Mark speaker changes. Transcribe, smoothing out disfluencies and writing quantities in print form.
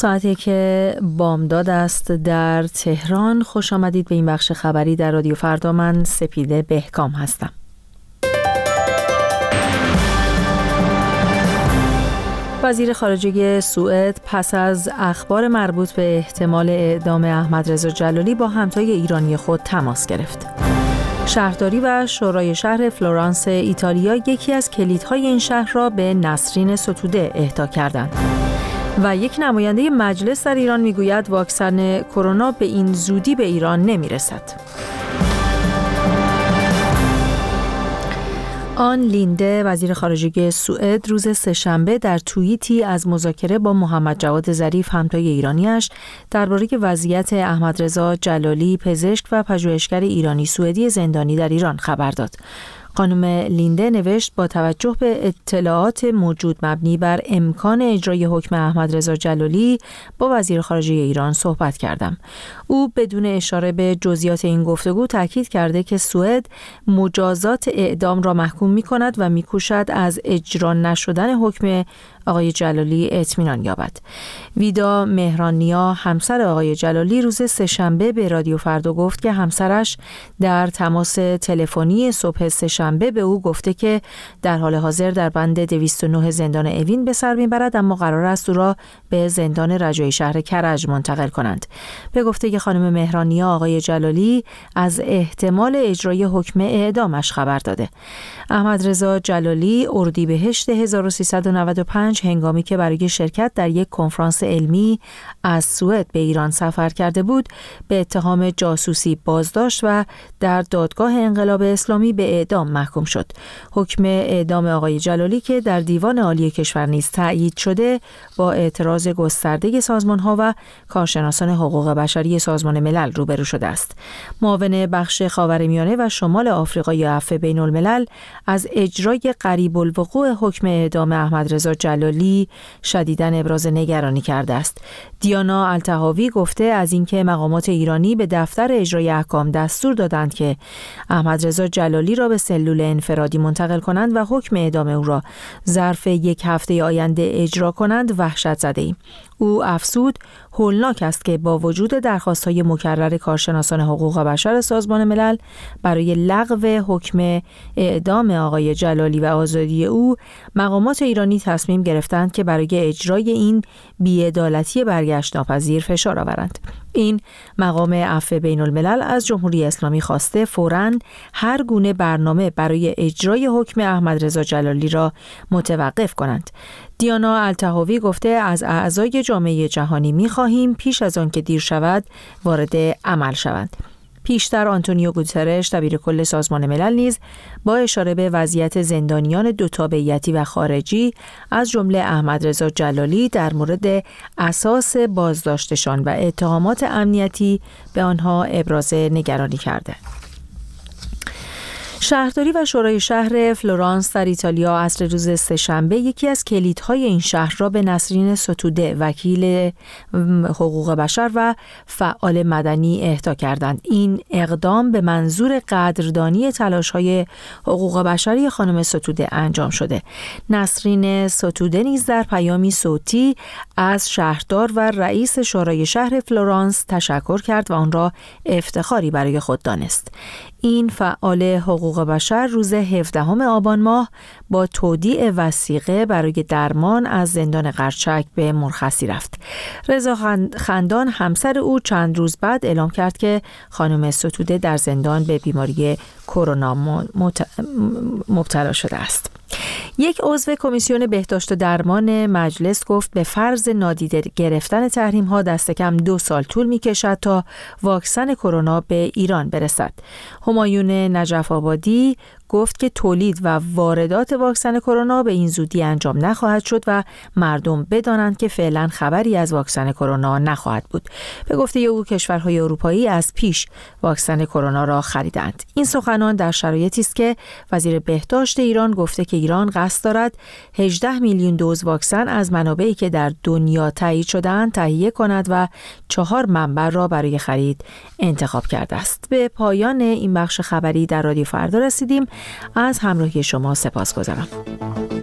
Speaker 1: ساعتی که بامداد است در تهران. خوش آمدید به این بخش خبری در رادیو فردا. من سپیده بهکام هستم. وزیر خارجه سوئد پس از اخبار مربوط به احتمال اعدام احمدرضا جلالی با همتای ایرانی خود تماس گرفت. شهرداری و شورای شهر فلورانس ایتالیا یکی از کلیدهای این شهر را به نسرین ستوده اهدا کردند. و یک نماینده مجلس در ایران میگوید واکسن کرونا به این زودی به ایران نمیرسد. آن لینده وزیر خارجه سوئد روز سه‌شنبه در توییتی از مذاکره با محمد جواد ظریف همتای ایرانیش درباره وضعیت احمدرضا جلالی پزشک و پژوهشگر ایرانی سوئدی زندانی در ایران خبر داد. خانم لینده نوشت با توجه به اطلاعات موجود مبنی بر امکان اجرای حکم احمدرضا جلالی با وزیر خارجه ایران صحبت کردم. او بدون اشاره به جزئیات این گفتگو تاکید کرده که سوئد مجازات اعدام را محکوم می‌کند و می‌کوشد از اجرا نشدن حکم آقای جلالی اطمینان یابد. ویدا مهرانیا همسر آقای جلالی روز سه‌شنبه به رادیو فردا گفت که همسرش در تماس تلفنی صبح سه‌شنبه به او گفته که در حال حاضر در بند 209 زندان اوین به سر میبرد، اما قرار است او را به زندان رجایی شهر کرج منتقل کنند. به گفته خانم مهرانیا آقای جلالی از احتمال اجرای حکم اعدامش خبر داده. احمدرضا جلالی اردیبهشت 1395 هنگامی که برای شرکت در یک کنفرانس علمی از سوئد به ایران سفر کرده بود به اتهام جاسوسی بازداشت و در دادگاه انقلاب اسلامی به اعدام محکوم شد. حکم اعدام آقای جلالی که در دیوان عالی کشور نیز تأیید شده با اعتراض گسترده سازمان‌ها و کارشناسان حقوق بشری سازمان ملل روبرو شده است. معاون بخش خاورمیانه و شمال آفریقای عفو بین‌الملل از اجرای قریب الوقوع حکم اعدام احمدرضا جلالی شدیداً ابراز نگرانی کرده است. دیانا الطحاوی گفته از اینکه مقامات ایرانی به دفتر اجرای احکام دستور دادند که احمدرضا جلالی را به سلول انفرادی منتقل کنند و حکم اعدام او را ظرف یک هفته آینده اجرا کنند وحشت زده ایم. او افزود هولناک است که با وجود درخواست‌های مکرر کارشناسان حقوق بشر سازمان ملل برای لغو حکم اعدام آقای جلالی و آزادی او، مقامات ایرانی تصمیم گرفتند که برای اجرای این بی‌عدالتی برگشت ناپذیر فشار آورند. این مقام عفو بین‌الملل از جمهوری اسلامی خواسته فوراً هر گونه برنامه برای اجرای حکم احمدرضا جلالی را متوقف کنند. دیانا الطحاوی گفته از اعضای جامعه جهانی می‌خواهیم پیش از آن که دیر شود وارد عمل شوند. پیشتر آنتونیو گوترش دبیر کل سازمان ملل نیز با اشاره به وضعیت زندانیان دو تابعیتی و خارجی از جمله احمدرضا جلالی در مورد اساس بازداشتشان و اتهامات امنیتی به آنها ابراز نگرانی کرده. شهرداری و شورای شهر فلورانس در ایتالیا عصر روز سه‌شنبه یکی از کلیدهای این شهر را به نسرین ستوده وکیل حقوق بشر و فعال مدنی اهدا کردند. این اقدام به منظور قدردانی تلاش‌های حقوق بشری خانم ستوده انجام شده. نسرین ستوده نیز در پیامی صوتی از شهردار و رئیس شورای شهر فلورانس تشکر کرد و آن را افتخاری برای خود دانست. این فعال حقوق بشر روز 17 آبان ماه با تودیع وثیقه برای درمان از زندان قرچک به مرخصی رفت. رضا خندان همسر او چند روز بعد اعلام کرد که خانم ستوده در زندان به بیماری کرونا مبتلا شده است. یک عضو کمیسیون بهداشت و درمان مجلس گفت به فرض نادیده گرفتن تحریم‌ها دست کم 2 سال طول می‌کشد تا واکسن کرونا به ایران برسد. همایون نجف آبادی گفت که تولید و واردات واکسن کرونا به این زودی انجام نخواهد شد و مردم بدانند که فعلا خبری از واکسن کرونا نخواهد بود. به گفته او کشورهای اروپایی از پیش واکسن کرونا را خریدند. این سخنان در شرایطی است که وزیر بهداشت ایران گفته که ایران قصد دارد 18 میلیون دوز واکسن از منابعی که در دنیا تایید شده‌اند تهیه کند و 4 منبع را برای خرید انتخاب کرده است. به پایان این بخش خبری در رادیو فردا رسیدیم. از همراهی شما سپاسگزارم.